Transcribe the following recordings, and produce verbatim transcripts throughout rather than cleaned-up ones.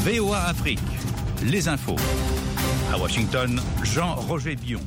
V O A Afrique, les infos. À Washington, Jean-Roger Bion.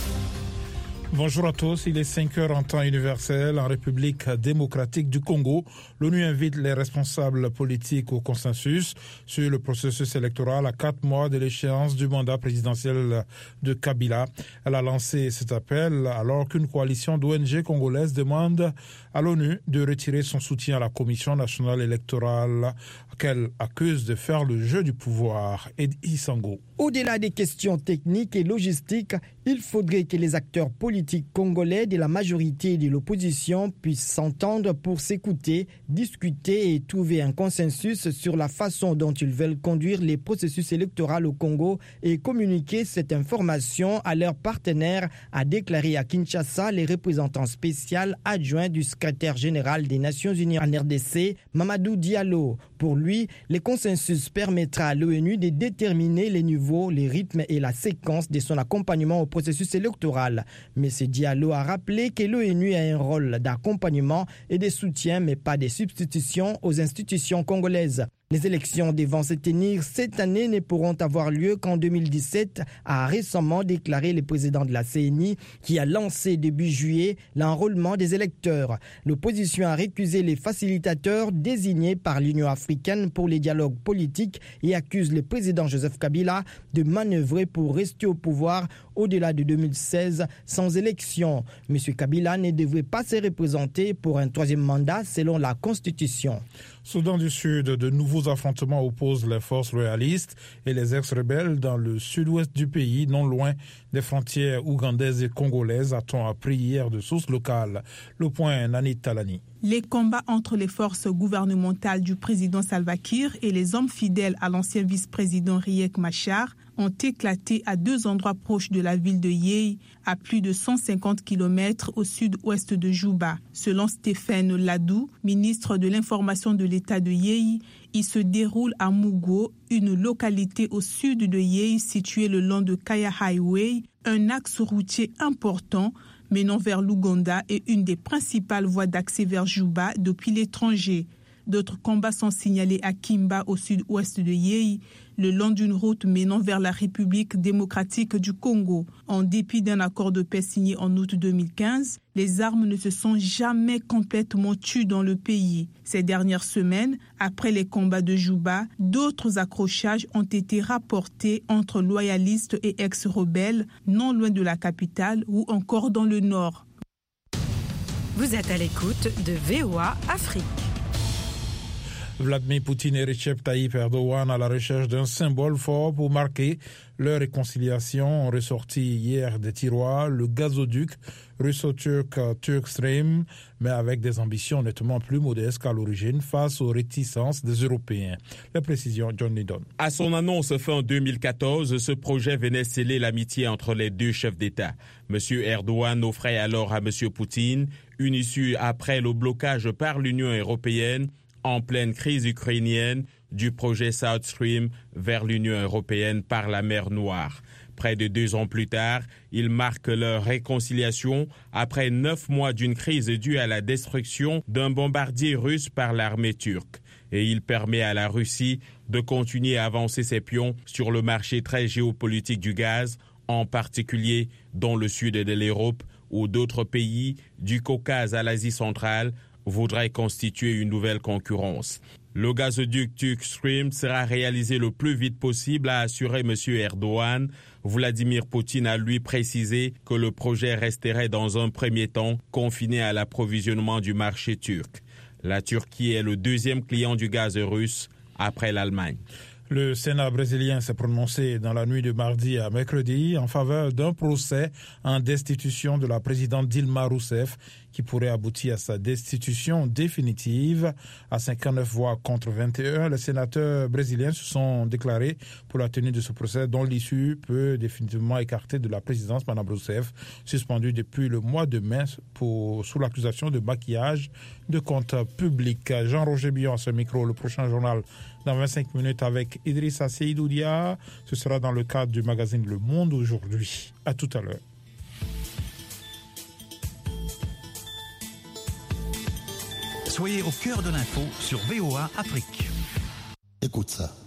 Bonjour à tous, il est cinq heures en temps universel en République démocratique du Congo. L'ONU invite les responsables politiques au consensus sur le processus électoral à quatre mois de l'échéance du mandat présidentiel de Kabila. Elle a lancé cet appel alors qu'une coalition d'O N G congolaises demande à l'ONU de retirer son soutien à la Commission nationale électorale qu'elle accuse de faire le jeu du pouvoir. Edi Sango. Au-delà des questions techniques et logistiques, il faudrait que les acteurs politiques congolais de la majorité et de l'opposition puissent s'entendre pour s'écouter, discuter et trouver un consensus sur la façon dont ils veulent conduire les processus électoraux au Congo et communiquer cette information à leurs partenaires, a déclaré à Kinshasa les représentants spéciaux adjoints du secrétaire général des Nations Unies en R D C, Mamadou Diallo. Pour lui, le consensus permettra à l'ONU de déterminer les niveaux, les rythmes et la séquence de son accompagnement au processus électoral. M. Diallo a rappelé que l'ONU a un rôle d'accompagnement et de soutien, mais pas de substitution aux institutions congolaises. Les élections devant se tenir cette année ne pourront avoir lieu qu'en deux mille dix-sept, a récemment déclaré le président de la C N I, qui a lancé début juillet l'enrôlement des électeurs. L'opposition a récusé les facilitateurs désignés par l'Union africaine pour les dialogues politiques et accuse le président Joseph Kabila de manœuvrer pour rester au pouvoir au-delà de deux mille seize sans élection. M. Kabila ne devrait pas se représenter pour un troisième mandat selon la Constitution. Soudan du Sud, de nouveaux affrontements opposent les forces royalistes et les ex-rebelles dans le sud-ouest du pays, non loin des frontières ougandaises et congolaises, a-t-on appris hier de sources locales. Le point, Nani Talani. Les combats entre les forces gouvernementales du président Salva Kiir et les hommes fidèles à l'ancien vice-président Riek Machar ont éclaté à deux endroits proches de la ville de Yei, à plus de cent cinquante kilomètres au sud-ouest de Juba. Selon Stéphane Ladou, ministre de l'Information de l'État de Yei, il se déroule à Mugo, une localité au sud de Yei située le long de Kaya Highway, un axe routier important menant vers l'Ouganda et une des principales voies d'accès vers Juba depuis l'étranger. D'autres combats sont signalés à Kimba, au sud-ouest de Yei, le long d'une route menant vers la République démocratique du Congo. En dépit d'un accord de paix signé en août deux mille quinze, les armes ne se sont jamais complètement tues dans le pays. Ces dernières semaines, après les combats de Juba, d'autres accrochages ont été rapportés entre loyalistes et ex-rebelles, non loin de la capitale ou encore dans le nord. Vous êtes à l'écoute de V O A Afrique. Vladimir Poutine et Recep Tayyip Erdogan à la recherche d'un symbole fort pour marquer leur réconciliation ont ressorti hier des tiroirs le gazoduc russo-turc Turkstream, mais avec des ambitions nettement plus modestes qu'à l'origine face aux réticences des Européens. La précision, John Nidon. À son annonce fin deux mille quatorze, ce projet venait sceller l'amitié entre les deux chefs d'État. M. Erdogan offrait alors à M. Poutine une issue après le blocage par l'Union européenne en pleine crise ukrainienne du projet South Stream vers l'Union européenne par la mer Noire. Près de deux ans plus tard, ils marquent leur réconciliation après neuf mois d'une crise due à la destruction d'un bombardier russe par l'armée turque. Et il permet à la Russie de continuer à avancer ses pions sur le marché très géopolitique du gaz, en particulier dans le sud de l'Europe, où d'autres pays, du Caucase à l'Asie centrale, voudrait constituer une nouvelle concurrence. Le gazoduc Turkstream sera réalisé le plus vite possible, a assuré M. Erdogan. Vladimir Poutine a lui précisé que le projet resterait dans un premier temps confiné à l'approvisionnement du marché turc. La Turquie est le deuxième client du gaz russe après l'Allemagne. Le Sénat brésilien s'est prononcé dans la nuit de mardi à mercredi en faveur d'un procès en destitution de la présidente Dilma Rousseff qui pourrait aboutir à sa destitution définitive. À cinquante-neuf voix contre vingt et un, les sénateurs brésiliens se sont déclarés pour la tenue de ce procès dont l'issue peut définitivement écarter de la présidence Mme Rousseff, suspendue depuis le mois de mai pour, sous l'accusation de maquillage de comptes publics. Jean-Roger Bion à ce micro, le prochain journal dans vingt-cinq minutes avec Idrissa Seydoudia. Ce sera dans le cadre du magazine Le Monde aujourd'hui. À tout à l'heure. Soyez au cœur de l'info sur V O A Afrique. Écoute ça.